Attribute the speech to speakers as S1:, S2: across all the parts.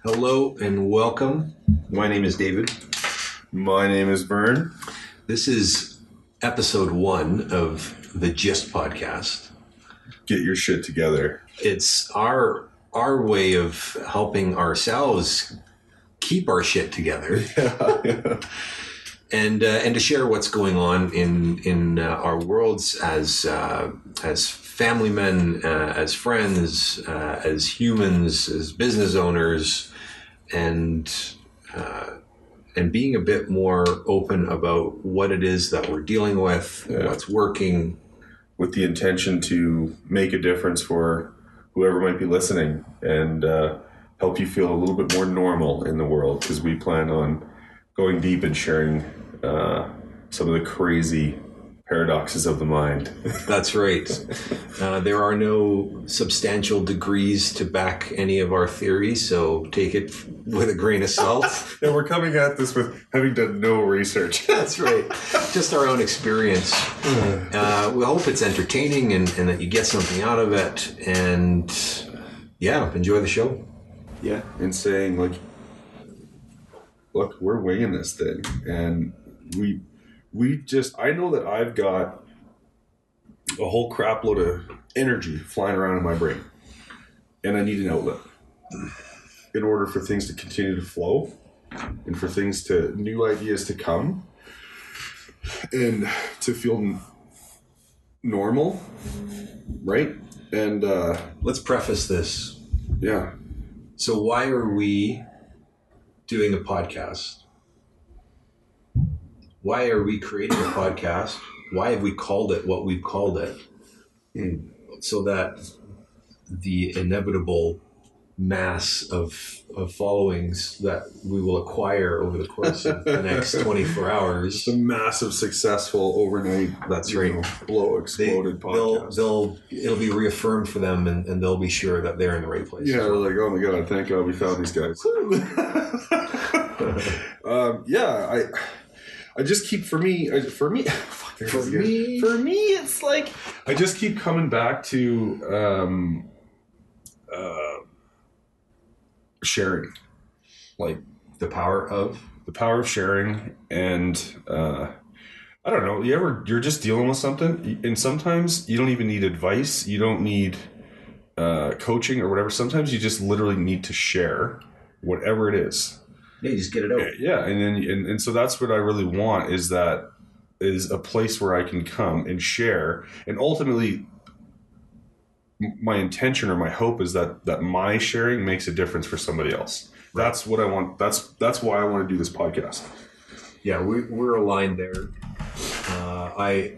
S1: Hello and welcome. My name is David.
S2: My name is Vern.
S1: This is episode 1 of the Gist podcast.
S2: Get your shit together.
S1: It's our way of helping ourselves keep our shit together.
S2: Yeah.
S1: And to share what's going on in our worlds as family men, as friends, as humans, as business owners, and being a bit more open about what it is that we're dealing with, what's working,
S2: with the intention to make a difference for whoever might be listening and help you feel a little bit more normal in the world, because we plan on going deep and sharing some of the crazy paradoxes of the mind.
S1: That's right. There are no substantial degrees to back any of our theories, so take it with a grain of salt.
S2: And we're coming at this with having done no research.
S1: That's right. Just our own experience. We hope it's entertaining and that you get something out of it. And yeah, enjoy the show.
S2: Yeah. And saying, like, look, we're winging this thing. And I know that I've got a whole crap load of energy flying around in my brain. And I need an outlet in order for things to continue to flow and for new ideas to come and to feel normal, right? And
S1: let's preface this.
S2: Yeah.
S1: So why are we doing a podcast? Why are we creating a podcast? Why have we called it what we've called it? So that the inevitable mass of followings that we will acquire over the course of the next 24 hours.
S2: The massive, successful, overnight, exploded podcast.
S1: It'll be reaffirmed for them, and they'll be sure that they're in the right place.
S2: Yeah, they're like, oh my God, thank God we found these guys. I just keep, for me, it's like, I just keep coming back to sharing, like
S1: the power of
S2: sharing. And I don't know, you're just dealing with something, and sometimes you don't even need advice, you don't need coaching or whatever. Sometimes you just literally need to share whatever it is.
S1: Yeah, you just get it out.
S2: Yeah, and so that's what I really want, is a place where I can come and share. And ultimately, my intention or my hope is that my sharing makes a difference for somebody else. Right. That's what I want. That's why I want to do this podcast.
S1: Yeah, we're aligned there. I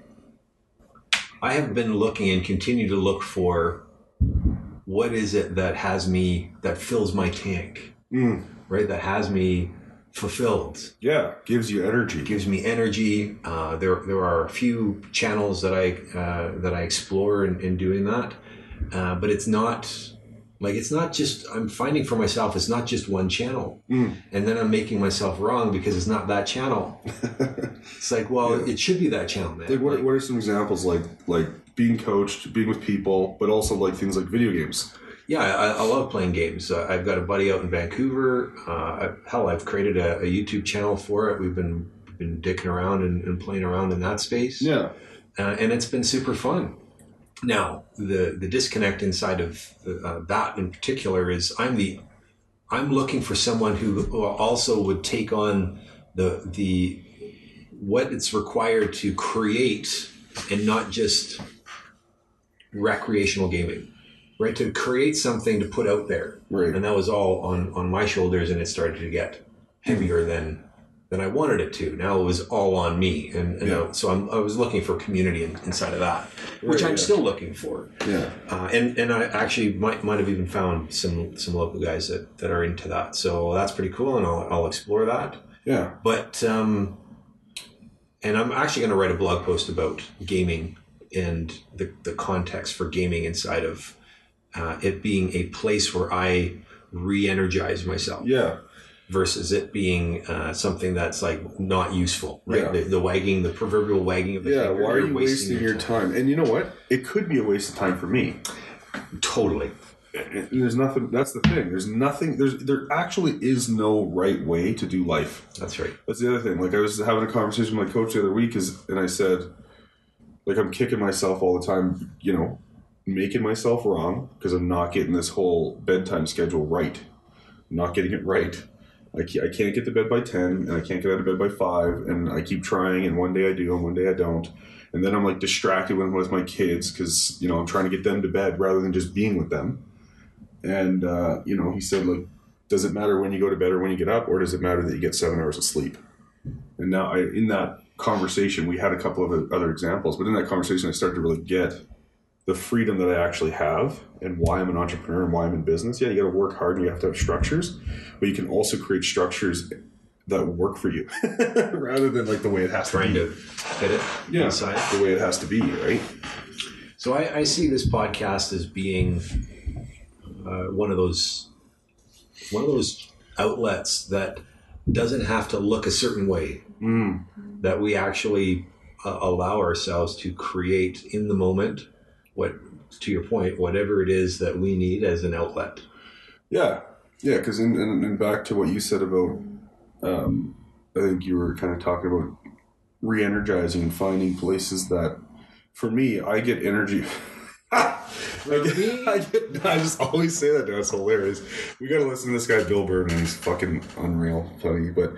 S1: have been looking and continue to look for what is it that fills my tank. Right, that has me fulfilled.
S2: Yeah, gives you energy.
S1: Gives me energy. There are a few channels that I explore in doing that, but it's not just. I'm finding for myself, it's not just one channel, and then I'm making myself wrong because it's not that channel. It's like, well, It should be that channel, man.
S2: Like, what are some examples, like being coached, being with people, but also like things like video games?
S1: Yeah, I love playing games. I've got a buddy out in Vancouver. I've created a YouTube channel for it. We've been dicking around and playing around in that space.
S2: Yeah,
S1: and it's been super fun. Now, the disconnect inside of that in particular is I'm looking for someone who also would take on the what it's required to create, and not just recreational gaming. Right, to create something to put out there,
S2: right.
S1: And that was all on my shoulders, and it started to get heavier than I wanted it to. Now it was all on me, and so I was looking for community inside of that, which I'm still looking for.
S2: Yeah,
S1: and I actually might have even found some local guys that are into that. So that's pretty cool, and I'll explore that.
S2: Yeah,
S1: but and I'm actually going to write a blog post about gaming and the context for gaming inside of. It being a place where I re-energize myself.
S2: Yeah.
S1: Versus it being something that's like not useful, right? Yeah. The proverbial wagging of the finger.
S2: Why are you wasting your time? And you know what? It could be a waste of time for me.
S1: Totally.
S2: And there's nothing. That's the thing. There's nothing. There actually is no right way to do life.
S1: That's right.
S2: That's the other thing. Like I was having a conversation with my coach the other week, and I said, like I'm kicking myself all the time. You know, making myself wrong because I'm not getting this whole bedtime schedule right. I'm not getting it right. I can't get to bed by 10, and I can't get out of bed by 5, and I keep trying, and one day I do, and one day I don't. And then I'm like distracted with my kids because, you know, I'm trying to get them to bed rather than just being with them. And, you know, he said, like, does it matter when you go to bed or when you get up, or does it matter that you get 7 hours of sleep? And now in that conversation, we had a couple of other examples, but in that conversation, I started to really get the freedom that I actually have and why I'm an entrepreneur and why I'm in business. Yeah, you got to work hard and you have to have structures, but you can also create structures that work for you rather than like the way it has to be.
S1: Trying to fit it inside.
S2: The way it has to be, right?
S1: So I see this podcast as being one of those outlets that doesn't have to look a certain way. That we actually allow ourselves to create in the moment what, to your point, whatever it is that we need as an outlet.
S2: Yeah, because and back to what you said about, I think you were kind of talking about re-energizing and finding places that, for me, I get energy. I just always say that now. It's hilarious. We got to listen to this guy, Bill Burr, and he's fucking unreal funny. But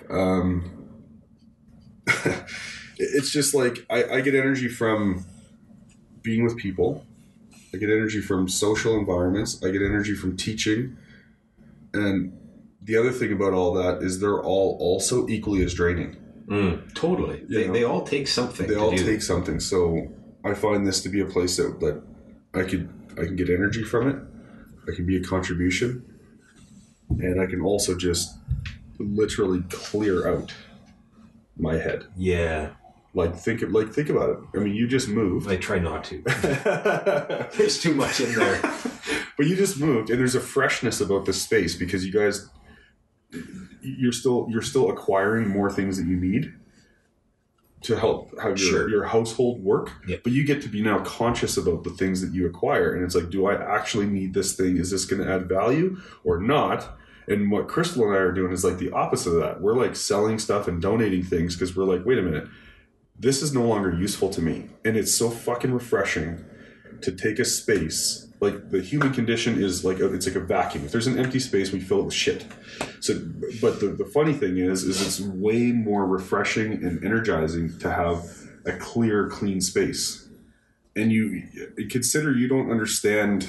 S2: it's just like I get energy from being with people. I get energy from social environments. I get energy from teaching. And the other thing about all that is they're all also equally as draining.
S1: Totally. They all take something.
S2: They all take something. So I find this to be a place that I can get energy from it. I can be a contribution. And I can also just literally clear out my head.
S1: Yeah.
S2: Think about it. I mean, you just moved.
S1: I try not to. There's too much in there.
S2: But you just moved, and there's a freshness about this space because you guys, you're still acquiring more things that you need to help have your household work.
S1: Yep.
S2: But you get to be now conscious about the things that you acquire, and it's like, do I actually need this thing? Is this going to add value or not? And what Crystal and I are doing is like the opposite of that. We're like selling stuff and donating things because we're like, wait a minute, this is no longer useful to me. And it's so fucking refreshing to take a space. Like the human condition is like, it's like a vacuum. If there's an empty space, we fill it with shit. So, but the funny thing is it's way more refreshing and energizing to have a clear, clean space. And you consider you don't understand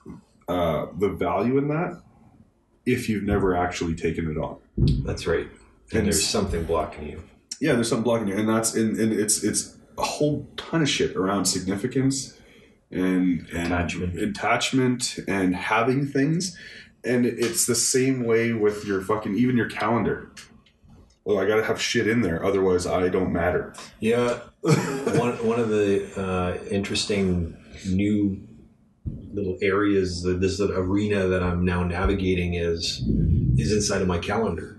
S2: the value in that if you've never actually taken it on.
S1: That's right. And there's something blocking you. Yeah,
S2: there's something blocking you, and that's and it's a whole ton of shit around significance and attachment and having things, and it's the same way with your fucking even your calendar. Well, I gotta have shit in there, otherwise I don't matter.
S1: Yeah, one of the interesting new little areas, this arena that I'm now navigating is inside of my calendar.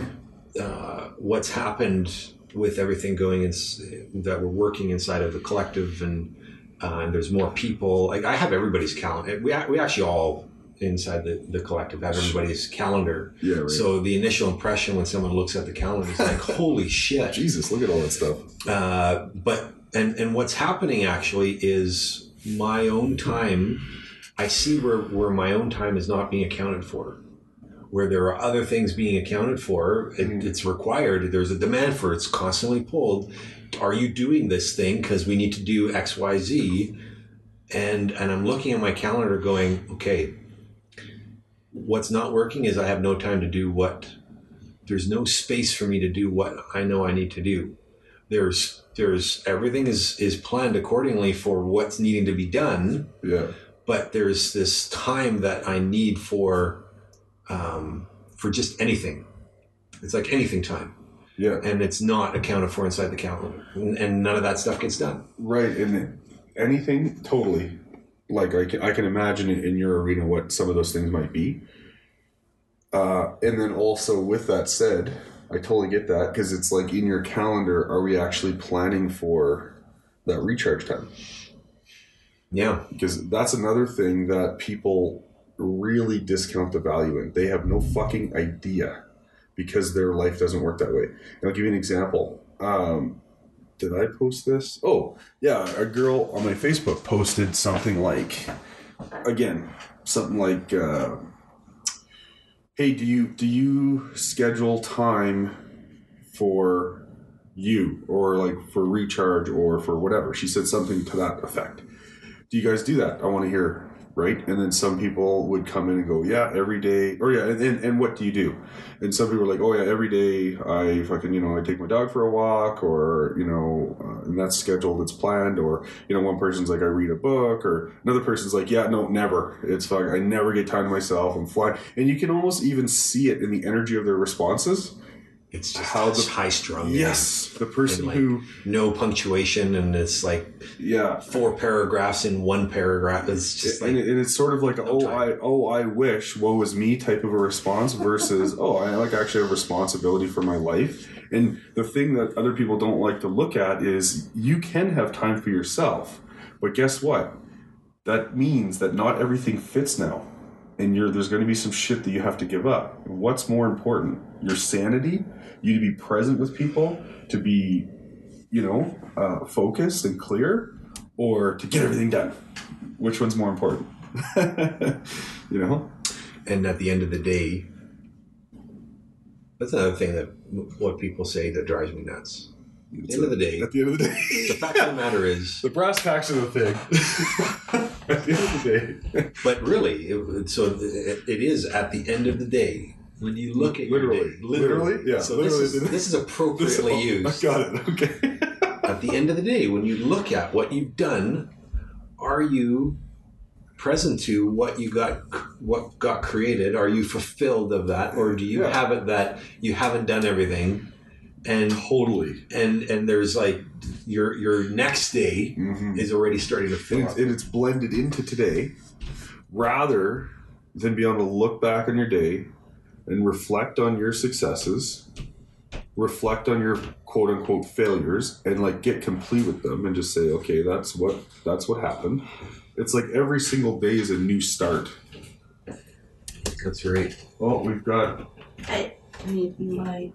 S1: What's happened with everything going that we're working inside of the collective, and there's more people. Like I have everybody's calendar. We actually all inside the collective have everybody's calendar.
S2: Yeah. Right.
S1: So the initial impression when someone looks at the calendar is like, holy shit!
S2: Jesus, look at all that stuff.
S1: But what's happening actually is my own time. I see where my own time is not being accounted for. Where there are other things being accounted for, it's required. There's a demand for it. It's constantly pulled. Are you doing this thing? Because we need to do X, Y, Z. And I'm looking at my calendar going, okay, what's not working is I have no time to do there's no space for me to do what I know I need to do. There's everything is planned accordingly for what's needing to be done.
S2: Yeah.
S1: But there's this time that I need for just anything. It's like anything time.
S2: Yeah.
S1: And it's not accounted for inside the calendar. And none of that stuff gets done.
S2: Right. And anything, totally. Like I can imagine in your arena what some of those things might be. And then also with that said, I totally get that because it's like in your calendar, are we actually planning for that recharge time?
S1: Yeah.
S2: Because that's another thing that people really discount the value in. They have no fucking idea because their life doesn't work that way. And I'll give you an example. Did I post this? Oh, yeah. A girl on my Facebook posted something like, hey, do you schedule time for you or like for recharge or for whatever? She said something to that effect. Do you guys do that? I want to hear, right? And then some people would come in and go, yeah, every day, or yeah, and what do you do? And some people were like, oh yeah, every day I fucking, I take my dog for a walk, or, and that's scheduled, it's planned, or, one person's like, I read a book, or another person's like, yeah, no, never. It's fucking, I never get time to myself, I'm flying. And you can almost even see it in the energy of their responses.
S1: It's just how the high strung.
S2: Yes, the person
S1: like
S2: who
S1: no punctuation, and it's like 4 paragraphs in one paragraph. It's just like,
S2: and it's sort of like I wish, woe is me type of a response versus I like actually have responsibility for my life. And the thing that other people don't like to look at is you can have time for yourself, but guess what? That means that not everything fits now. And there's going to be some shit that you have to give up. What's more important? Your sanity? You to be present with people? To be, focused and clear? Or to get everything done? Which one's more important?
S1: And at the end of the day, that's another thing that what people say that drives me nuts. At the end of the day, the fact of the matter is...
S2: the brass tacks of the thing. At the end of the day.
S1: But really, it is at the end of the day, when you look at
S2: literally,
S1: your day.
S2: Literally? Yeah.
S1: So this is appropriately used.
S2: I got it. Okay.
S1: At the end of the day, when you look at what you've done, are you present to what got created? Are you fulfilled of that? Or do you have it that you haven't done everything? And
S2: totally,
S1: and there's like your next day is already starting to fill up.
S2: And it's blended into today, rather than be able to look back on your day and reflect on your successes, reflect on your quote unquote failures, and like get complete with them and just say, okay, that's what happened. It's like every single day is a new start.
S1: That's right.
S2: Oh, we've got.
S3: I need my.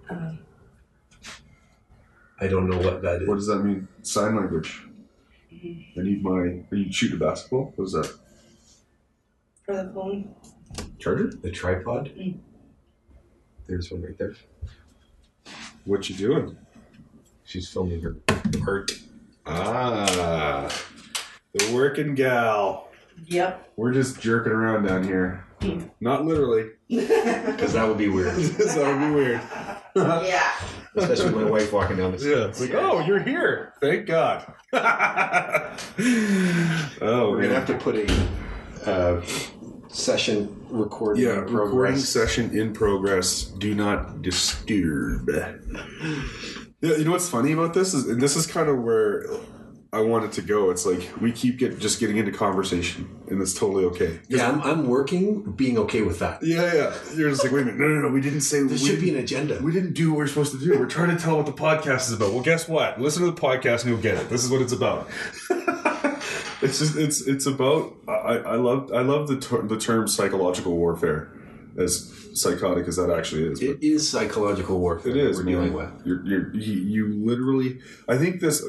S1: I don't know what that is.
S2: What does that mean? Sign language. I need my... Are you shooting a basketball? What is that?
S3: For the phone.
S2: Charger?
S1: The tripod? There's one right there.
S2: What you doing?
S1: She's filming her art.
S2: Ah. The working gal.
S3: Yep.
S2: We're just jerking around down here. Not literally.
S1: Because that would be weird.
S2: That would be weird.
S3: Yeah.
S1: Especially my wife walking down the stairs.
S2: Yeah, it's like, oh, you're here. Thank God.
S1: We're going to have to put a session recording in progress.
S2: Recording session in progress. Do not disturb. Yeah, you know what's funny about this? And this is kind of where I want it to go. It's like we keep getting into conversation, and it's totally okay.
S1: Yeah, I'm being okay with that.
S2: Yeah. You're just like, wait a minute, no. We didn't say
S1: there should be an agenda.
S2: We didn't do what we're supposed to do. We're trying to tell what the podcast is about. Well, guess what? Listen to the podcast and you'll get it. This is what it's about. It's about. I love the term psychological warfare, as psychotic as that actually is.
S1: It is psychological warfare.
S2: It is.
S1: We're dealing with.
S2: You literally. I think this.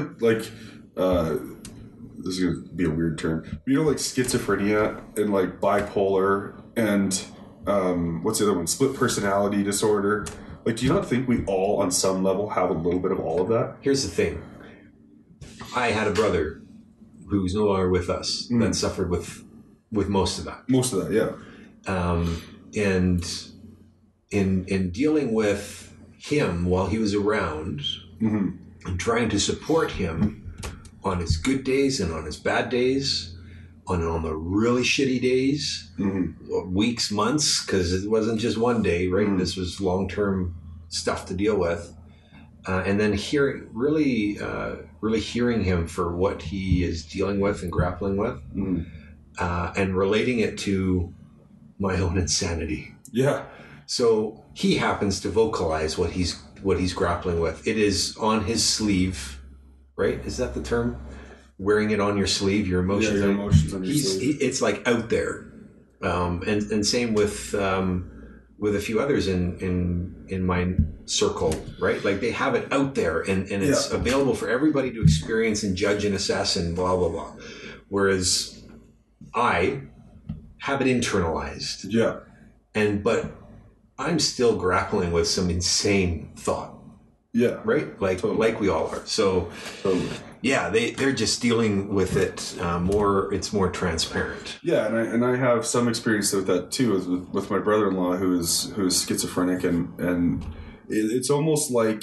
S2: This is going to be a weird term. Like schizophrenia and like bipolar and what's the other one? Split personality disorder. Like, do you not think we all, on some level, have a little bit of all of that?
S1: Here's the thing. I had a brother who's no longer with us that suffered with most of that.
S2: Most of that, yeah.
S1: And in dealing with him while he was around and trying to support him on his good days and on his bad days, on the really shitty days, weeks, months, because it wasn't just one day, right? This was long-term stuff to deal with. And then really hearing him for what he is dealing with and grappling with, and relating it to my own insanity.
S2: Yeah.
S1: So he happens to vocalize what he's grappling with. It is on his sleeve. Right? Is that the term? Wearing it on your sleeve, your emotions.
S2: Yeah, your emotions on your sleeve.
S1: It's like out there. and same with a few others in my circle, right? Like they have it out there, and it's available for everybody to experience and judge and assess and blah blah blah. Whereas I have it internalized, but I'm still grappling with some insane thought.
S2: Yeah.
S1: Right? Like we all are. So yeah, they're just dealing with it it's more transparent.
S2: Yeah, and I have some experience with that too, with my brother-in-law who is schizophrenic, and it's almost like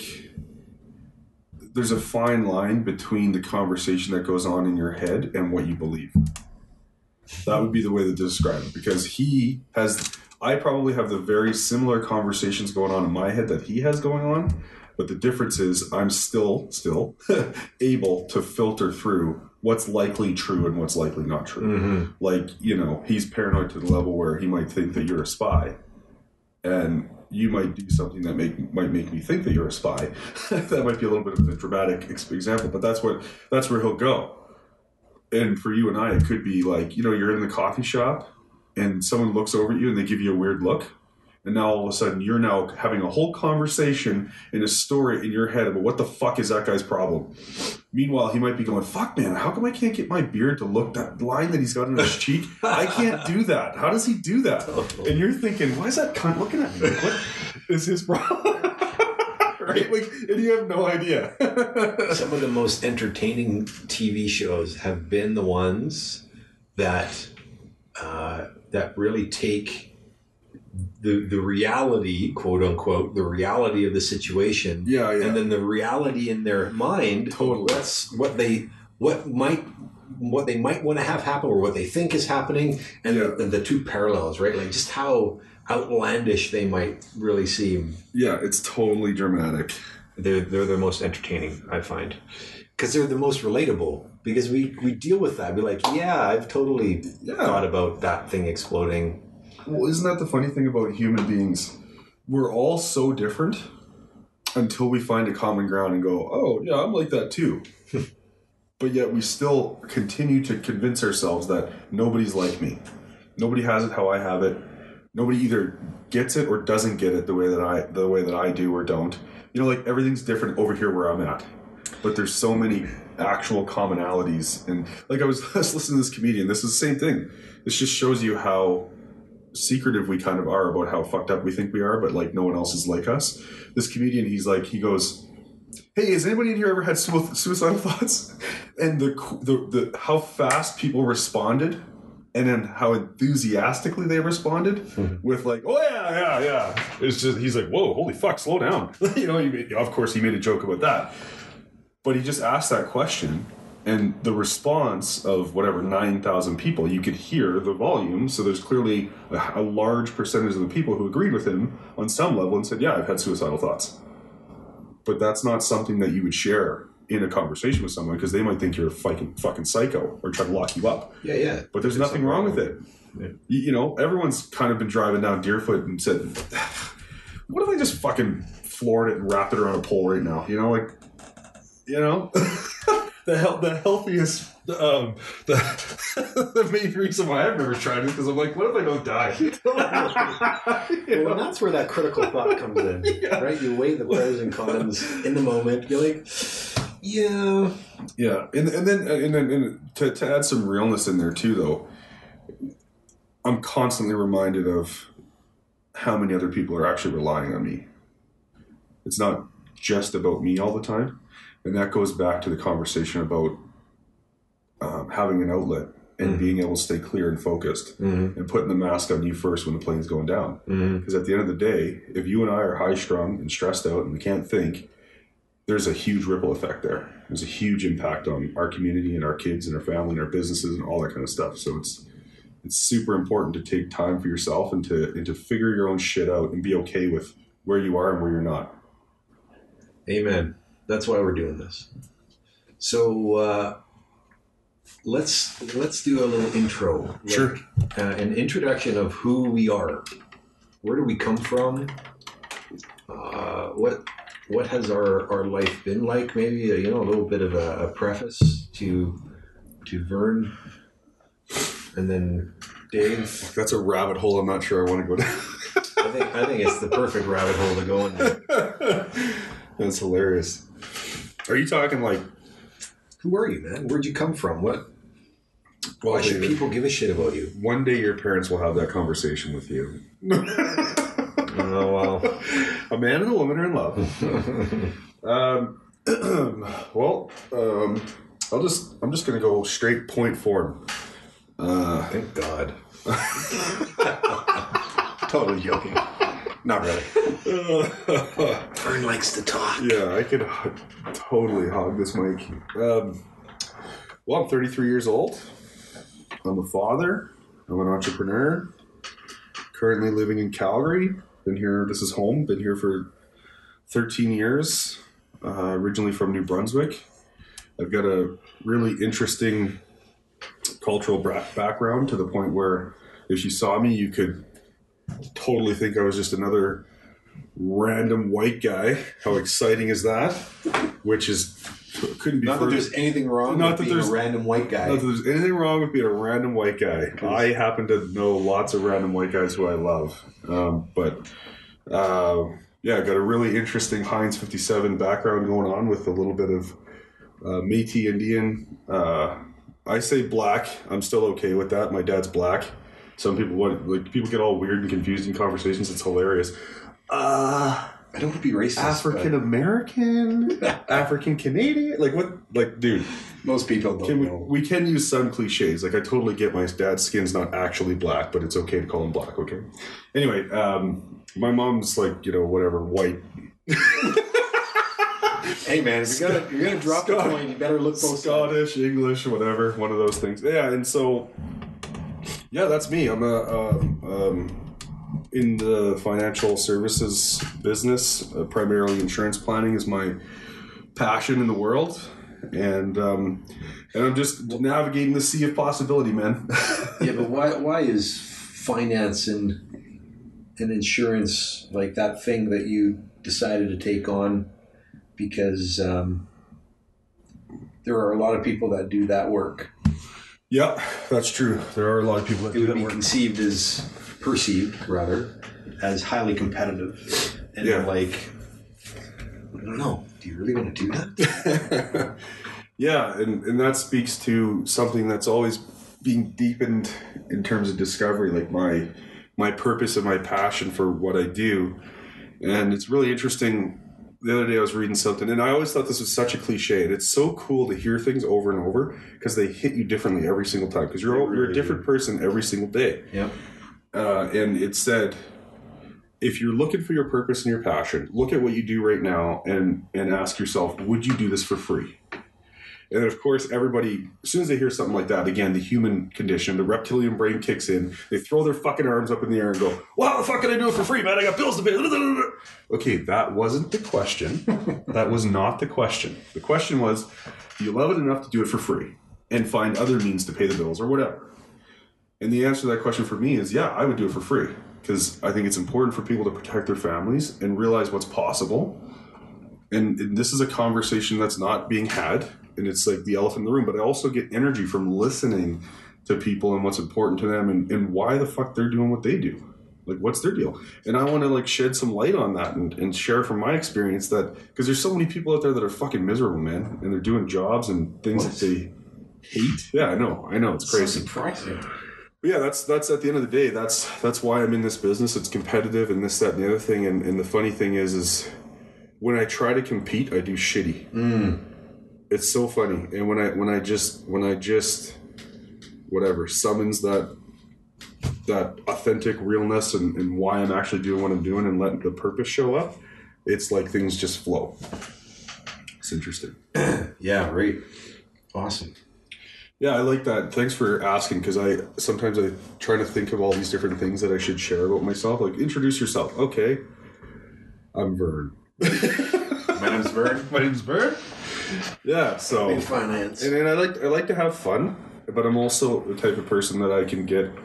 S2: there's a fine line between the conversation that goes on in your head and what you believe. That would be the way to describe it, because I probably have the very similar conversations going on in my head that he has going on, but the difference is I'm still able to filter through what's likely true and what's likely not true.
S1: Mm-hmm.
S2: Like, he's paranoid to the level where he might think that you're a spy, and you might do something that might make me think that you're a spy. That might be a little bit of a dramatic example, but that's where he'll go. And for you and I, it could be like, you're in the coffee shop and someone looks over at you and they give you a weird look. And now all of a sudden you're now having a whole conversation in a story in your head about what the fuck is that guy's problem. Meanwhile, he might be going, fuck man, how come I can't get my beard to look that line that he's got on his cheek? I can't do that. How does he do that? And you're thinking, why is that cunt looking at me? What is his problem? Right? Like, and you have no idea.
S1: Some of the most entertaining TV shows have been the ones that really take the reality, quote unquote, the reality of the situation, and then the reality in their mind.
S2: Totally,
S1: that's what they might want to have happen, or what they think is happening, and the two parallels, right? Like just how outlandish they might really seem.
S2: Yeah, it's totally dramatic.
S1: They're the most entertaining, I find, because they're the most relatable. Because we deal with that. We're like, I've totally thought about that thing exploding.
S2: Well, isn't that the funny thing about human beings? We're all so different until we find a common ground and go, oh, yeah, I'm like that too. But yet we still continue to convince ourselves that nobody's like me. Nobody has it how I have it. Nobody either gets it or doesn't get it the way that I do or don't. Like everything's different over here where I'm at. But there's so many actual commonalities. And like I was listening to this comedian, this is the same thing. This just shows you how secretive we kind of are about how fucked up we think we are, but like no one else is like us. This comedian, he goes, hey, has anybody in here ever had suicidal thoughts? And the how fast people responded, and then how enthusiastically they responded with like, oh yeah. It's just, he's like, whoa, holy fuck, slow down. Of course he made a joke about that, but he just asked that question. And the response of whatever 9,000 people, you could hear the volume. So there's clearly a large percentage of the people who agreed with him on some level and said, yeah, I've had suicidal thoughts. But that's not something that you would share in a conversation with someone, because they might think you're a fucking psycho or try to lock you up.
S1: Yeah.
S2: But there's nothing wrong with it. Yeah. Everyone's kind of been driving down Deerfoot and said, what if I just fucking floored it and wrapped it around a pole right now? The healthiest, the main reason why I've never tried it is because I'm like, what if I don't die?
S1: Well, that's where that critical thought comes in, right? You weigh the pros and cons in the moment. You're like, yeah,
S2: and then to add some realness in there too, though, I'm constantly reminded of how many other people are actually relying on me. It's not just about me all the time. And that goes back to the conversation about having an outlet and being able to stay clear and focused and putting the mask on you first when the plane's going down. Because at the end of the day, if you and I are high strung and stressed out and we can't think, there's a huge ripple effect there. There's a huge impact on our community and our kids and our family and our businesses and all that kind of stuff. So it's super important to take time for yourself and to figure your own shit out and be okay with where you are and where you're not.
S1: Amen. That's why we're doing this. So let's do a little intro.
S2: Sure.
S1: An introduction of who we are. Where do we come from? What has our life been like? Maybe a little bit of a preface to Vern, and then Dave.
S2: That's a rabbit hole I'm not sure I want to go down.
S1: I think it's the perfect rabbit hole to go into.
S2: That's hilarious. Are you talking like...
S1: Who are you, man? Where'd you come from? What?
S2: Well,
S1: Why should
S2: David,
S1: people give a shit about you?
S2: one day your parents will have that conversation with you.
S1: Oh, well.
S2: A man and a woman are in love. I'm just going to go straight point form.
S1: Thank God. Totally joking. Not really. Vern likes to talk.
S2: Yeah, I could totally hog this mic. I'm 33 years old. I'm a father. I'm an entrepreneur. Currently living in Calgary. Been here. This is home. Been here for 13 years. Originally from New Brunswick. I've got a really interesting cultural background to the point where if you saw me, you could totally think I was just another random white guy. How exciting is that? Which is couldn't be.
S1: Not that there's anything wrong with being a random white guy.
S2: Not that there's anything wrong with being a random white guy. I happen to know lots of random white guys who I love. Yeah, got a really interesting Heinz 57 background going on with a little bit of Métis Indian. I say black. I'm still okay with that. My dad's black. Some people people get all weird and confused in conversations. It's hilarious.
S1: I don't want to be racist.
S2: African American, African Canadian. Dude.
S1: Most people don't know.
S2: We can use some cliches. Like I totally get my dad's skin's not actually black, but it's okay to call him black. Okay. Anyway, my mom's whatever, white.
S1: Hey man, if you're gonna drop the coin, you better look both
S2: Scottish, English, whatever, one of those things. Yeah, and so that's me. I'm in the financial services business. Primarily, insurance planning is my passion in the world, and I'm just navigating the sea of possibility, man.
S1: Yeah, but why is finance and insurance like that thing that you decided to take on? Because there are a lot of people that do that work.
S2: Yeah, that's true. There are a lot of people that do that work. It would
S1: be perceived as highly competitive. And I don't know, do you really want to do that?
S2: Yeah, and that speaks to something that's always being deepened in terms of discovery, like my purpose and my passion for what I do. And it's really interesting. The other day I was reading something, and I always thought this was such a cliche, and it's so cool to hear things over and over because they hit you differently every single time because you're a different person every single day.
S1: Yeah.
S2: And it said, if you're looking for your purpose and your passion, look at what you do right now and ask yourself, would you do this for free? And then, of course, everybody, as soon as they hear something like that, again, the human condition, the reptilian brain kicks in. They throw their fucking arms up in the air and go, well, how the fuck can I do it for free, man? I got bills to pay. Okay, that wasn't the question. That was not the question. The question was, do you love it enough to do it for free and find other means to pay the bills or whatever? And the answer to that question for me is, yeah, I would do it for free because I think it's important for people to protect their families and realize what's possible. And this is a conversation that's not being had. And it's like the elephant in the room, but I also get energy from listening to people and what's important to them and why the fuck they're doing what they do. Like, what's their deal? And I want to shed some light on that and share from my experience that, because there's so many people out there that are fucking miserable, man. And they're doing jobs and things that they hate. Yeah, I know. It's crazy.
S1: So surprising.
S2: But yeah, that's at the end of the day, that's why I'm in this business. It's competitive and this, that, and the other thing. And the funny thing is when I try to compete, I do shitty. It's so funny. And when I just whatever summons that authentic realness and why I'm actually doing what I'm doing and letting the purpose show up, it's like things just flow. It's interesting.
S1: Yeah, right. Awesome.
S2: Yeah, I like that. Thanks for asking, because sometimes I try to think of all these different things that I should share about myself. Like, introduce yourself. Okay. I'm Vern.
S1: My name's Vern.
S2: Yeah, so
S1: in finance.
S2: And I like to have fun, but I'm also the type of person that I can get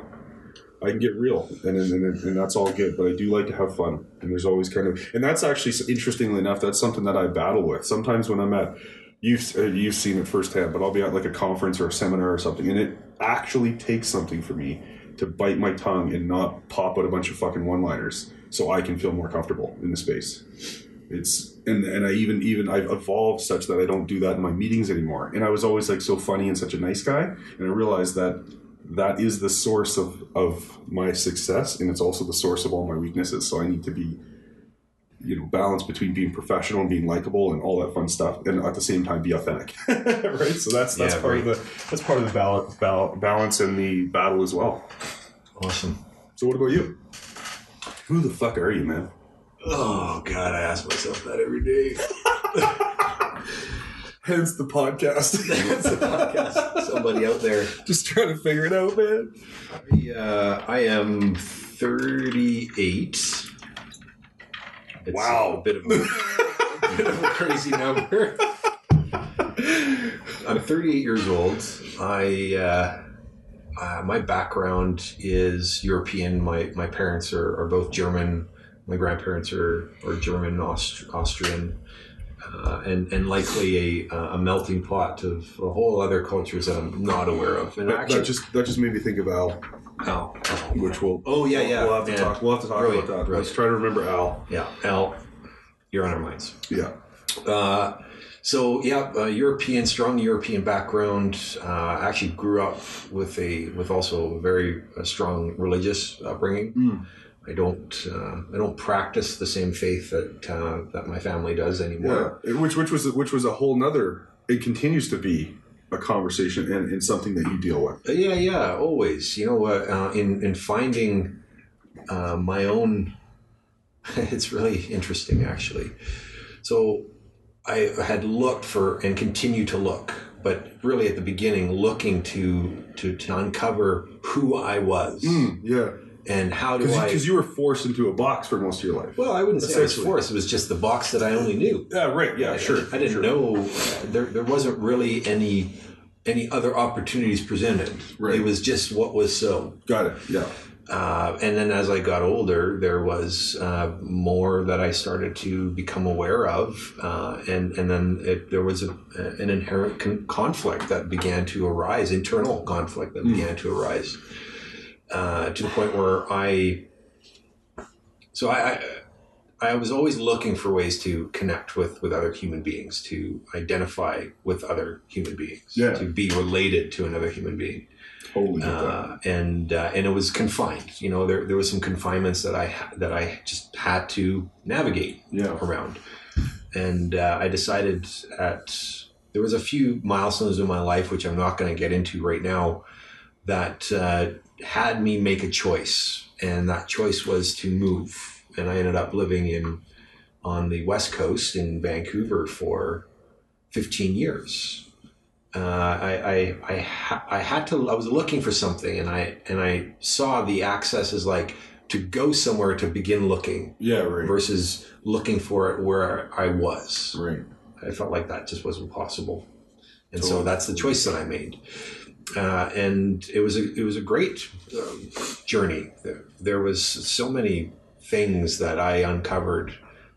S2: real, and that's all good. But I do like to have fun, and there's always and that's actually, interestingly enough, that's something that I battle with. Sometimes when I'm at, you've seen it firsthand, but I'll be at like a conference or a seminar or something, and it actually takes something for me to bite my tongue and not pop out a bunch of fucking one-liners so I can feel more comfortable in the space. It's and I've evolved such that I don't do that in my meetings anymore. And I was always like so funny and such a nice guy, and I realized that is the source of my success, and it's also the source of all my weaknesses. So I need to be, balanced between being professional and being likable and all that fun stuff, and at the same time be authentic, right? So that's part of the balance and the battle as well.
S1: Awesome.
S2: So what about you? Who the fuck are you, man?
S1: Oh God, I ask myself that every day.
S2: Hence the podcast.
S1: That's a podcast. Somebody out there
S2: Just trying to figure it out, man.
S1: I am 38. It's
S2: Wow.
S1: a bit of a crazy number. I'm 38 years old. My background is European. My parents are both German. My grandparents are German, Austrian, and likely a melting pot of a whole other cultures that I'm not aware of. And
S2: That just made me think of Al, which we'll we'll have to talk about that.
S1: Brilliant.
S2: Let's try to remember Al.
S1: Yeah, Al, you're on our minds.
S2: Yeah.
S1: Strong European background. Actually grew up with also a very strong religious upbringing. I don't practice the same faith that my family does anymore.
S2: Yeah, which was a whole nother. It continues to be a conversation and something that you deal with.
S1: Always. In finding my own, it's really interesting actually. So I had looked for and continue to look, but really at the beginning looking to uncover who I was.
S2: Yeah.
S1: And how do
S2: Because you were forced into a box for most of your life.
S1: Well, I wouldn't say I was forced. It was just the box that I only knew.
S2: Yeah, right. Yeah, sure.
S1: I didn't know. There wasn't really any other opportunities presented.
S2: Right.
S1: It was just what was so.
S2: Got it. Yeah.
S1: And then as I got older, there was more that I started to become aware of. And then there was an inherent conflict that began to arise, internal conflict that began to arise. To the point where I was always looking for ways to connect with other human beings, to identify with other human beings, to be related to another human being.
S2: Totally get that.
S1: And it was confined. There was some confinements that I just had to navigate around. And I decided there was a few milestones in my life, which I'm not going to get into right now, that had me make a choice, and that choice was to move. And I ended up living on the West Coast in Vancouver for 15 years. I was looking for something, and I saw the access as like to go somewhere to begin looking, versus looking for it where I was.
S2: Right.
S1: I felt like that just wasn't possible, and so that's the choice that I made. And it was a great journey. There was so many things that I uncovered,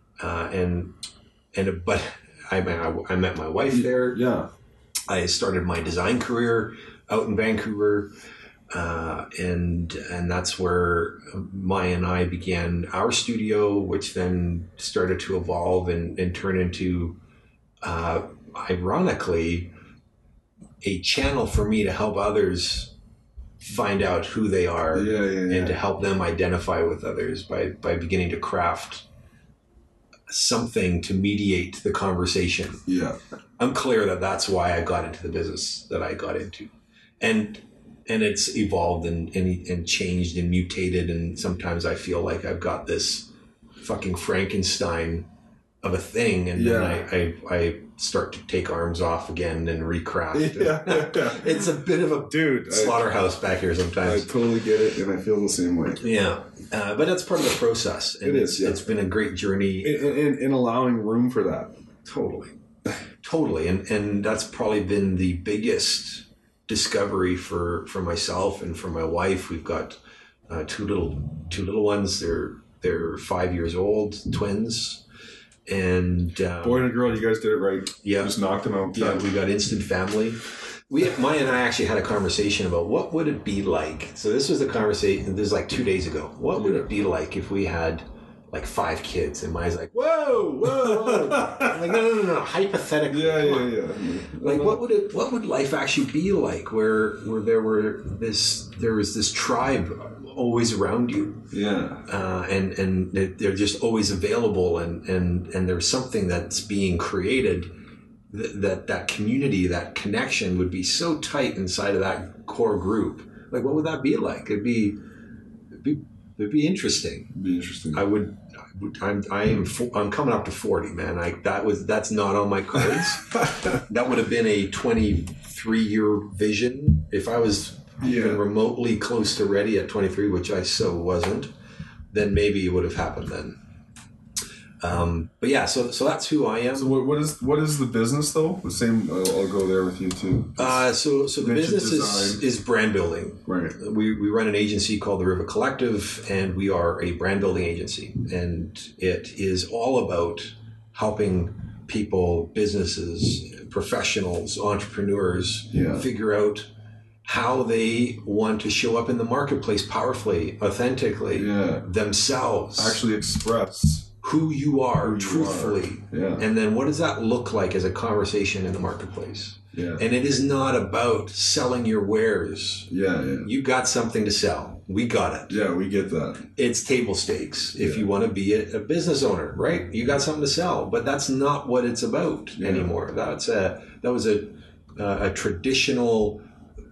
S1: but I met my wife there.
S2: Yeah,
S1: I started my design career out in Vancouver, and that's where Maya and I began our studio, which then started to evolve and turn into, ironically, a channel for me to help others find out who they are and to help them identify with others by beginning to craft something to mediate the conversation.
S2: Yeah.
S1: I'm clear that that's why I got into the business that I got into. And it's evolved and changed and mutated, and sometimes I feel like I've got this fucking Frankenstein of a thing, and then I start to take arms off again and recraft. It's a bit of a slaughterhouse back here sometimes.
S2: I totally get it, and I feel the same way.
S1: Yeah, but that's part of the process. And
S2: it is. Yeah.
S1: It's been a great journey.
S2: In allowing room for that.
S1: Totally. And that's probably been the biggest discovery for myself and for my wife. We've got two little ones. They're 5 years old, twins. And
S2: boy and a girl, you guys did it right.
S1: Yeah,
S2: just knocked them out.
S1: Yeah, we got instant family. Maya and I actually had a conversation about what would it be like. So this was the conversation. This is like 2 days ago. What would it be like if we had like 5 kids? And Maya's like, whoa, whoa, whoa. I'm like, no. Hypothetically,
S2: Yeah.
S1: like what would life actually be like where there was this tribe always around you, and they're just always available, and there's something that's being created. That community, that connection would be so tight inside of that core group. Like, what would that be like? It'd be interesting.
S2: It'd be interesting.
S1: I'm coming up to 40, man. That's not on my cards. That would have been a 23-year vision if I was even remotely close to ready at 23, which I so wasn't. Then maybe it would have happened then. But yeah, so that's who I am.
S2: So what is the business though? The same. I'll go there with you too.
S1: So the business is brand building.
S2: Right.
S1: We run an agency called the River Collective, and we are a brand building agency, and it is all about helping people, businesses, professionals, entrepreneurs figure out how they want to show up in the marketplace powerfully, authentically, themselves.
S2: Actually express
S1: who you are truthfully.
S2: Yeah.
S1: And then what does that look like as a conversation in the marketplace?
S2: Yeah.
S1: And it is not about selling your wares.
S2: Yeah.
S1: You got something to sell. We got it.
S2: Yeah, we get that.
S1: It's table stakes if you want to be a business owner, right? You got something to sell, but that's not what it's about anymore. That was a traditional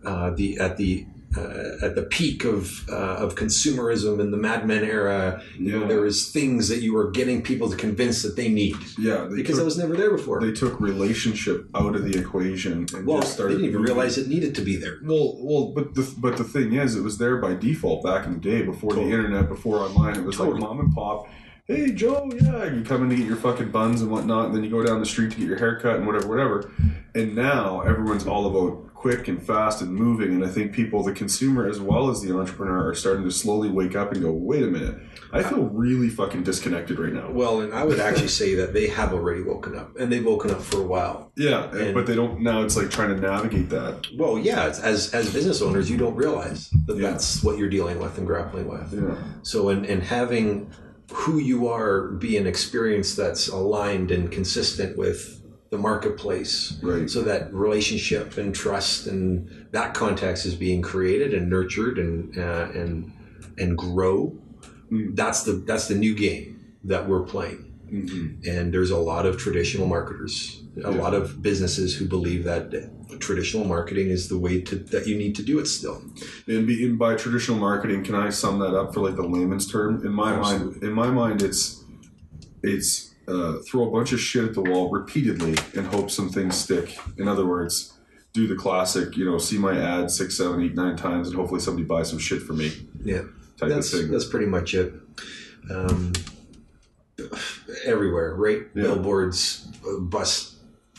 S1: at the peak of consumerism in the Mad Men era. There was things that you were getting people to convince that they need.
S2: Yeah,
S1: because that was never there before.
S2: They took relationship out of the equation and just started.
S1: They didn't even realize it needed to be there.
S2: But the thing is, it was there by default back in the day before the internet, before online. It was like mom and pop. Hey Joe, you come in to get your fucking buns and whatnot, and then you go down the street to get your haircut and whatever. And now everyone's all about quick and fast and moving, and I think people, the consumer as well as the entrepreneur, are starting to slowly wake up and go, wait a minute, I feel really fucking disconnected right now.
S1: Well, and I would actually say that they have already woken up, and they've woken up for a while.
S2: Yeah, but they don't, now it's like trying to navigate that.
S1: Well, yeah, as business owners, you don't realize that that's what you're dealing with and grappling with.
S2: Yeah.
S1: So in having who you are be an experience that's aligned and consistent with the marketplace,
S2: right? So
S1: that relationship and trust and that context is being created and nurtured and grow. That's the new game that we're playing. Mm-hmm. And there's a lot of traditional marketers, a lot of businesses who believe that traditional marketing is the way that you need to do it still.
S2: And by traditional marketing, can I sum that up for like the layman's term? In my mind, it's throw a bunch of shit at the wall repeatedly and hope some things stick. In other words, do the classic, see my ad 6, 7, 8, 9 times and hopefully somebody buys some shit from me.
S1: Yeah,
S2: type of thing.
S1: That's pretty much it. Everywhere, right? Yeah. Billboards, bus.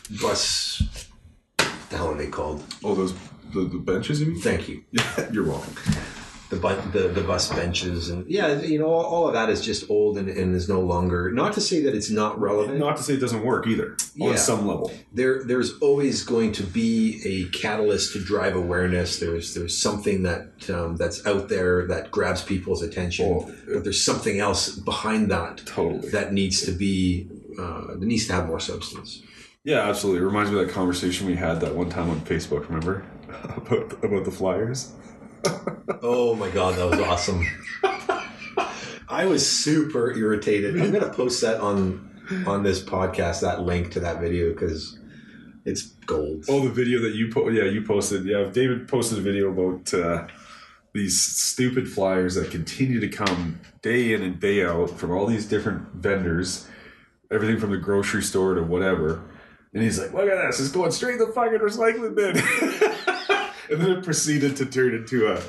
S1: The hell are they called?
S2: Oh, those the benches, you mean?
S1: Thank you.
S2: Yeah, you're welcome.
S1: The bus benches and all of that is just old and is no longer. Not to say that it's not relevant.
S2: Not to say it doesn't work either. On some level,
S1: there's always going to be a catalyst to drive awareness. There's something that's out there that grabs people's attention, but there's something else behind that.
S2: Totally.
S1: That needs to be needs to have more substance.
S2: Yeah, absolutely. It reminds me of that conversation we had that one time on Facebook. Remember about the flyers.
S1: Oh my god, that was awesome. I was super irritated. I'm going to post that on this podcast, that link to that video, because it's gold.
S2: Oh, the video that you posted. Yeah, David posted a video about these stupid flyers that continue to come day in and day out from all these different vendors, everything from the grocery store to whatever. And he's like, look at this, it's going straight in the fucking recycling bin. And then it proceeded to turn into a...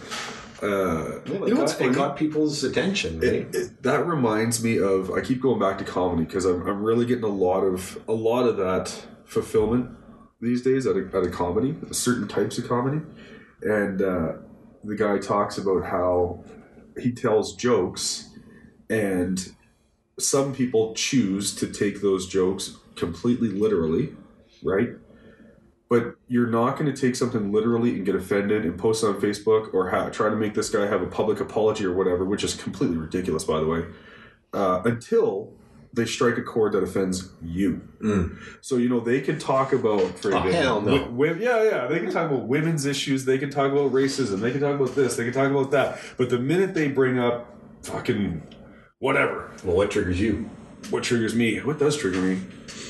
S1: it got people's attention, right?
S2: That reminds me of... I keep going back to comedy because I'm really getting a lot of that fulfillment these days out of comedy, certain types of comedy. And the guy talks about how he tells jokes and some people choose to take those jokes completely literally, right? But you're not going to take something literally and get offended and post it on Facebook or try to make this guy have a public apology or whatever, which is completely ridiculous, by the way, until they strike a chord that offends you. So, they can talk about...
S1: hell no.
S2: They can talk about women's issues. They can talk about racism. They can talk about this. They can talk about that. But the minute they bring up fucking whatever...
S1: Well, what triggers you?
S2: What triggers me? What does trigger me?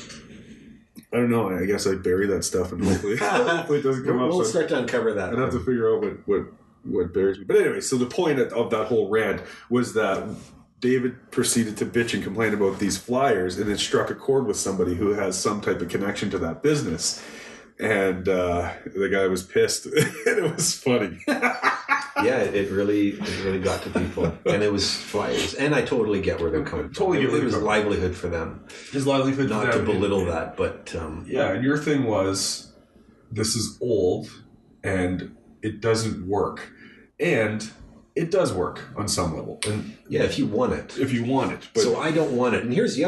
S2: I don't know. I guess I bury that stuff and hopefully it doesn't come up.
S1: We'll start to uncover that.
S2: I'd have to figure out what buries me. But anyway, so the point of that whole rant was that David proceeded to bitch and complain about these flyers, and it struck a chord with somebody who has some type of connection to that business. And the guy was pissed, and it was funny.
S1: Yeah, it really got to people, and it was flyers. And I totally get where they're coming from.
S2: Totally get where
S1: it was
S2: they're
S1: a
S2: coming
S1: livelihood for them.
S2: His livelihood,
S1: not to belittle that, but
S2: yeah. And your thing was, this is old, and it doesn't work, and it does work on some level. And
S1: yeah, if you want it,
S2: But
S1: so I don't want it. And here's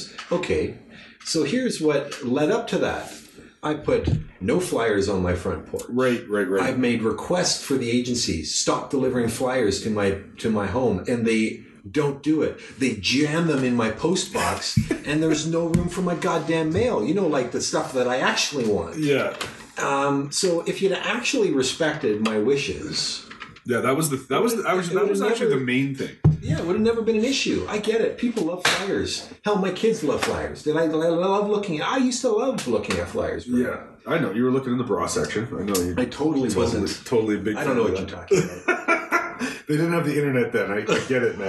S1: So here's what led up to that. I put no flyers on my front porch.
S2: Right.
S1: I've made requests for the agencies, stop delivering flyers to my home, and they don't do it. They jam them in my post box, and there's no room for my goddamn mail. Like the stuff that I actually want.
S2: Yeah.
S1: So if you'd actually respected my wishes,
S2: yeah, that was actually the main thing.
S1: Yeah, it would have never been an issue. I get it. People love flyers. Hell, my kids love flyers. I love looking. I used to love looking at flyers. Bro.
S2: Yeah, I know. You were looking in the bra section. I know you.
S1: I totally wasn't.
S2: Totally a big.
S1: I don't know what you're talking about.
S2: They didn't have the internet then. I get it,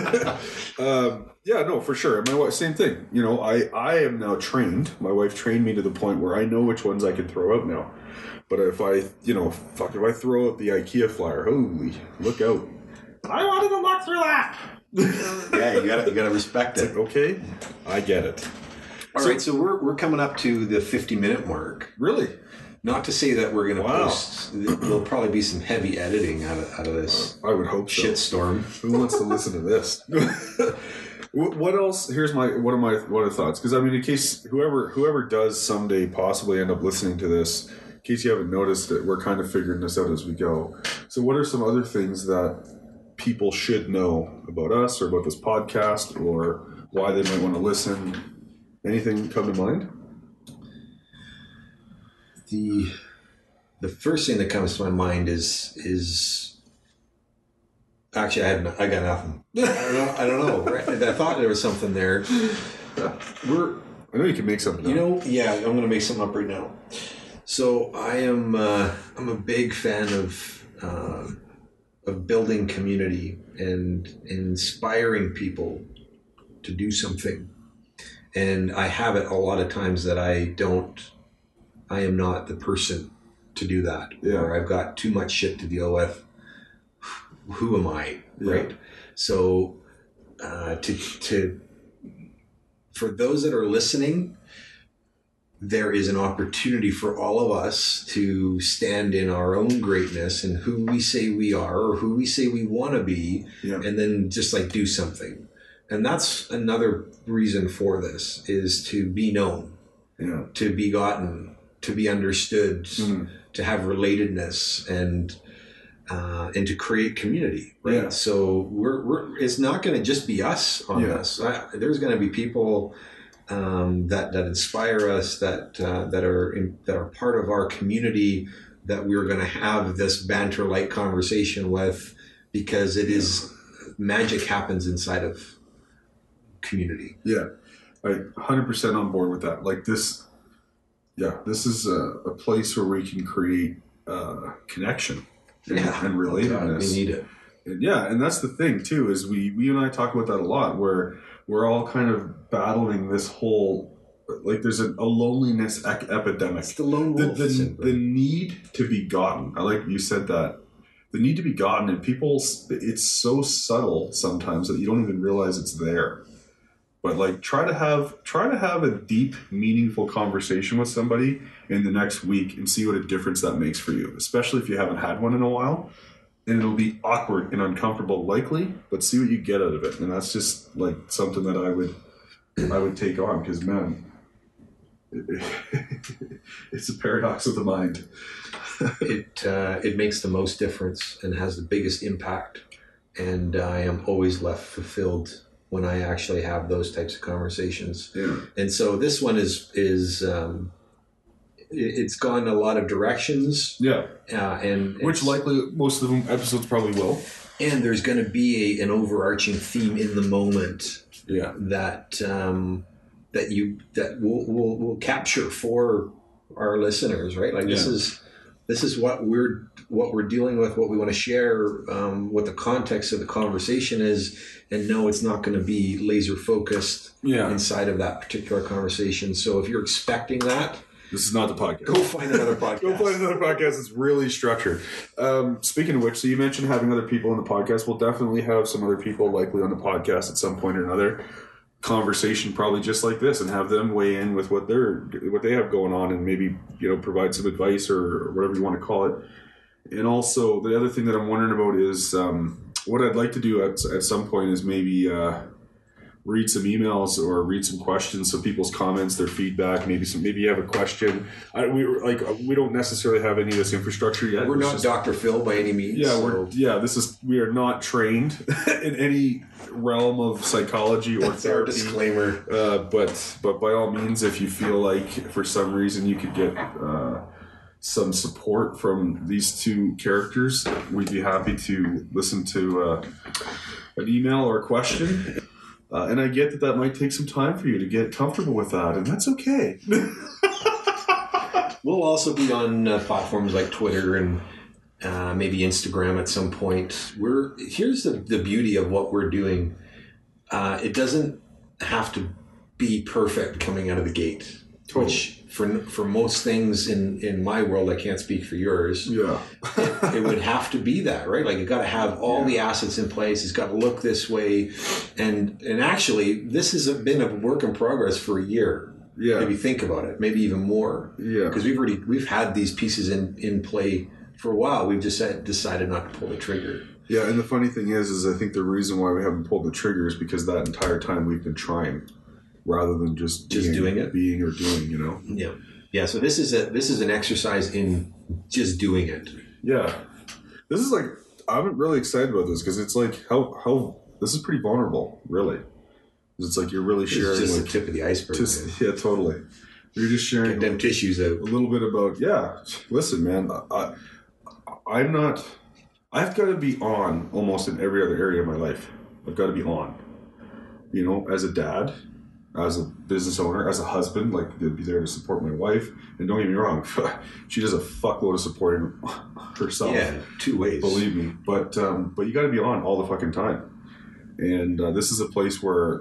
S2: man. Yeah, no, for sure. My wife, same thing. I am now trained. My wife trained me to the point where I know which ones I can throw out now. But if I throw out the IKEA flyer, holy, look out. I wanted to look through that.
S1: Yeah, you gotta respect it.
S2: Okay, I get it.
S1: All right, so we're coming up to the 50-minute mark.
S2: Really?
S1: Not to say that we're going to post. There'll probably be some heavy editing out of this.
S2: I would hope so.
S1: Shitstorm.
S2: Who wants to listen to this? What else? Here's what are my thoughts? Because in case whoever does someday possibly end up listening to this, in case you haven't noticed it, we're kind of figuring this out as we go. So, what are some other things that people should know about us or about this podcast, or why they might want to listen? Anything come to mind? The first thing that comes to my mind is actually I got nothing. I don't know. Right? I thought there was something there. I know you can make something up.
S1: Yeah, I'm going to make something up right now. So I'm a big fan of building community and inspiring people to do something. And I have it a lot of times that I am not the person to do that.
S2: Yeah.
S1: Or I've got too much shit to deal with. Who am I?
S2: Yeah.
S1: Right? So for those that are listening, there is an opportunity for all of us to stand in our own greatness and who we say we are or who we say we want to be, and then just do something. And that's another reason for this, is to be known, to be gotten, to be understood, to have relatedness, and to create community, right?
S2: Yeah.
S1: So it's not going to just be us on this. There's going to be people that inspire us, that are part of our community, that we're going to have this banter-like conversation with, because it is magic happens inside of community.
S2: Yeah, I 100% on board with that. This is a place where we can create connection and relatedness.
S1: We need it.
S2: And that's the thing too, is we and I talk about that a lot, where we're all kind of battling this whole, there's a loneliness epidemic.
S1: It's the lone wolf syndrome.
S2: The need to be gotten. I like you said that. The need to be gotten, and people, it's so subtle sometimes that you don't even realize it's there. But try to have a deep, meaningful conversation with somebody in the next week and see what a difference that makes for you, especially if you haven't had one in a while. And it'll be awkward and uncomfortable, likely, but see what you get out of it. And that's just something that I would take on, because man, it's a paradox of the mind.
S1: It makes the most difference and has the biggest impact. And I am always left fulfilled when I actually have those types of conversations.
S2: Yeah.
S1: And so this one is it's gone a lot of directions.
S2: Yeah.
S1: And
S2: which likely most of them episodes probably will.
S1: And there's going to be an overarching theme in the moment.
S2: Yeah.
S1: That we'll capture for our listeners, right? Like this is what we're dealing with, what we want to share, what the context of the conversation is, and no, it's not going to be laser focused inside of that particular conversation. So if you're expecting that,
S2: this is not the podcast.
S1: Go find another podcast.
S2: Go find another podcast. It's really structured. Speaking of which, so you mentioned having other people on the podcast. We'll definitely have some other people likely on the podcast at some point or another. Conversation probably just like this, and have them weigh in with what they have going on, and maybe provide some advice or whatever you want to call it. And also the other thing that I'm wondering about is what I'd like to do at some point is maybe read some emails or read some questions, so people's comments, their feedback, maybe you have a question. We don't necessarily have any of this infrastructure yet.
S1: We're not Dr. Phil by any means.
S2: Yeah, we are not trained in any realm of psychology or
S1: That's our
S2: therapy.
S1: disclaimer.
S2: But by all means, if you feel like for some reason you could get some support from these two characters, we'd be happy to listen to an email or a question. And I get that might take some time for you to get comfortable with that, and that's okay.
S1: We'll also be on platforms like Twitter and maybe Instagram at some point. Here's the beauty of what we're doing. It doesn't have to be perfect coming out of the gate. Totally. Which for most things in my world, I can't speak for yours.
S2: Yeah.
S1: It would have to be that, right? Like you got to have all the assets in place. It's got to look this way, and actually, this has been a work in progress for a year.
S2: Yeah.
S1: Maybe think about it. Maybe even more.
S2: Yeah.
S1: Because we've had these pieces in play for a while. We've just decided not to pull the trigger.
S2: Yeah, and the funny thing is I think the reason why we haven't pulled the trigger is because that entire time we've been trying, rather than just
S1: doing it,
S2: being or doing.
S1: Yeah. So this is an exercise in just doing it.
S2: Yeah, this is I'm really excited about this because it's like how this is pretty vulnerable, really. It's like you're really sharing.
S1: It's just the tip of the iceberg.
S2: Yeah, totally. You're just sharing.
S1: Get them tissues out.
S2: A little bit about Listen, man, I'm not. I've got to be on almost in every other area of my life. I've got to be on. As a dad, as a business owner, as a husband, to be there to support my wife. And don't get me wrong, she does a fuckload of supporting herself.
S1: Yeah, 2 ways.
S2: Believe me. But you got to be on all the fucking time. And this is a place where,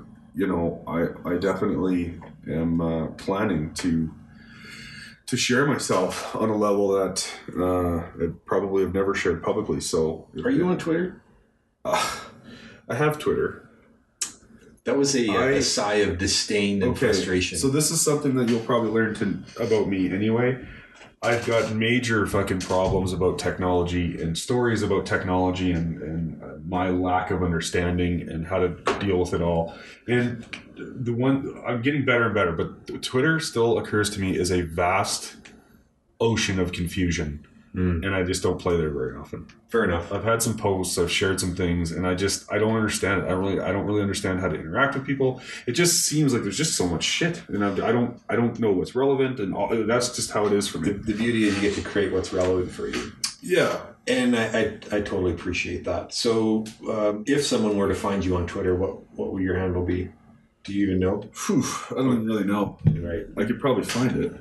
S2: I definitely am planning to share myself on a level that I probably have never shared publicly. So,
S1: are you on Twitter?
S2: I have Twitter.
S1: That was a sigh of disdain and frustration.
S2: So this is something that you'll probably learn about me anyway. I've got major fucking problems about technology and stories about technology and my lack of understanding and how to deal with it all. And the one I'm getting better and better, but Twitter still occurs to me as a vast ocean of confusion. And I just don't play there very often.
S1: Fair enough.
S2: I've had some posts, I've shared some things, and I don't understand it. I don't really understand how to interact with people. It just seems like there's just so much shit, and I don't know what's relevant, and that's just how it is for me.
S1: The beauty is you get to create what's relevant for you.
S2: Yeah.
S1: And I totally appreciate that. So if someone were to find you on Twitter, what would your handle be? Do you even know?
S2: I don't even really know.
S1: Right.
S2: I could probably find it.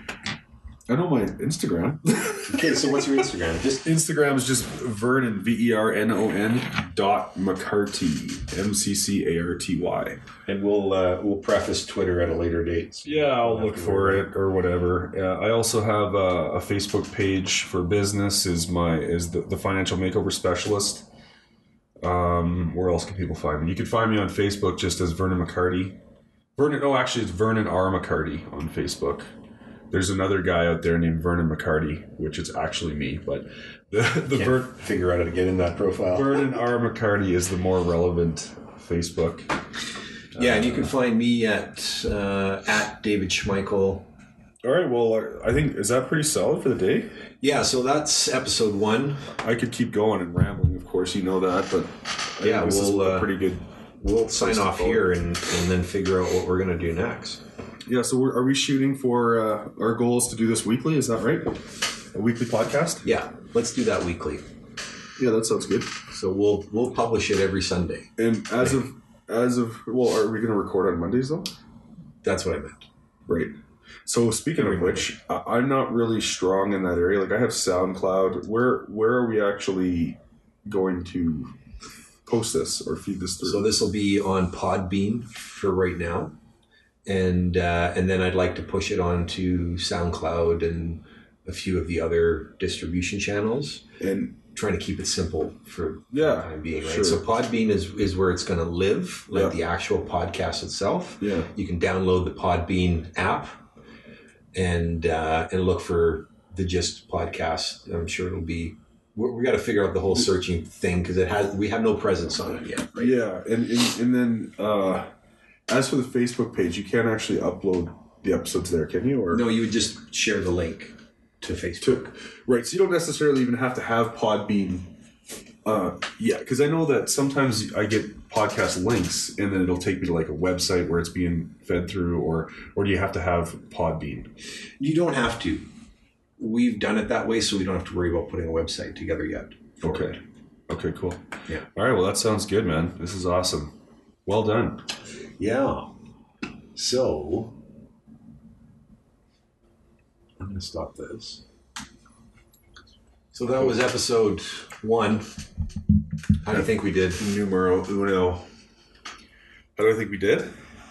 S2: I know my Instagram.
S1: Okay, so what's your Instagram?
S2: Instagram is just Vernon, VERNON .McCarty, MCCARTY.
S1: And we'll preface Twitter at a later date. So
S2: I'll look for it or whatever. I also have a Facebook page for business. Is the Financial Makeover Specialist. Where else can people find me? You can find me on Facebook just as Vernon McCarty. It's Vernon R. McCarty on Facebook. There's another guy out there named Vernon McCarty, which is actually me, but
S1: figure out how to get in that profile.
S2: Vernon R. McCarty is the more relevant Facebook.
S1: Yeah, and you can find me at David Schmeichel
S2: All right. Well, I think, is that pretty solid for the day?
S1: Yeah, so that's episode 1.
S2: I could keep going and rambling, of course, you know that, but I
S1: Yeah,
S2: think this is a pretty good.
S1: We'll sign
S2: place to
S1: off
S2: call
S1: here
S2: it.
S1: and then figure out what we're going to do next.
S2: Yeah, so are we shooting for our goals to do this weekly? Is that right? A weekly podcast?
S1: Yeah, let's do that weekly.
S2: Yeah, that sounds good.
S1: So we'll publish it every Sunday.
S2: And as of well, are we going to record on Mondays though?
S1: That's what I meant.
S2: Right. So speaking of which, I'm not really strong in that area. Like I have SoundCloud. Where are we actually going to post this or feed this through?
S1: So this will be on Podbean for right now, and then I'd like to push it on to SoundCloud and a few of the other distribution channels.
S2: And
S1: Trying to keep it simple for
S2: Yeah,
S1: the time being, right?
S2: sure.
S1: So Podbean is where it's going to live, like
S2: Yeah.
S1: the actual podcast itself.
S2: yeah,
S1: You can download the Podbean app and look for the Gist podcast. I'm sure it'll be. We got to figure out the whole searching thing because we have no presence on it yet. Right?
S2: yeah, and then as for the Facebook page, you can't actually upload the episodes there, can you? Or
S1: No, you would just share the link to Facebook.
S2: right, so you don't necessarily even have to have Podbean. Yeah, because I know that sometimes I get podcast links and then it'll take me to like a website where it's being fed through, or do you have to have Podbean?
S1: You don't have to. We've done it that way, so we don't have to worry about putting a website together yet. for
S2: Okay.
S1: it.
S2: Okay, cool.
S1: Yeah.
S2: All right, well, that sounds good, man. This is awesome. Well done.
S1: Yeah. So I'm going to stop this. So that was episode 1. How do you think we did?
S2: Numero uno. How do I think we did?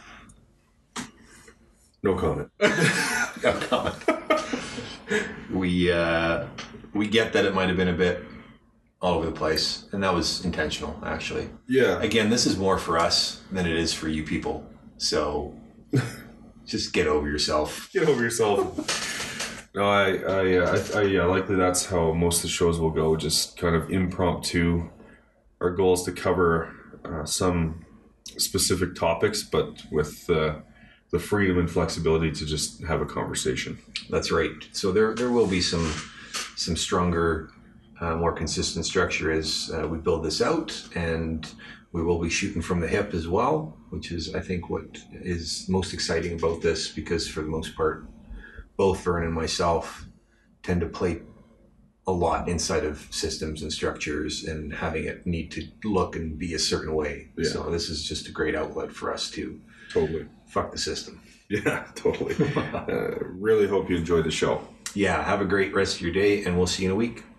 S2: No comment.
S1: No comment. We get that it might have been a bit all over the place, and that was intentional, actually.
S2: Yeah.
S1: Again, this is more for us than it is for you people. So just get over yourself.
S2: Get over yourself. No, I likely that's how most of the shows will go. Just kind of impromptu. Our goal is to cover some specific topics, but with the freedom and flexibility to just have a conversation.
S1: That's right. So there will be some stronger, more consistent structure as we build this out, and we will be shooting from the hip as well, which is, I think, what is most exciting about this, because for the most part, both Vern and myself tend to play a lot inside of systems and structures and having it need to look and be a certain way.
S2: Yeah.
S1: So this is just a great outlet for us to
S2: Totally.
S1: fuck the system.
S2: Yeah, totally. Really hope you enjoyed the show.
S1: Yeah, have a great rest of your day, and we'll see you in a week.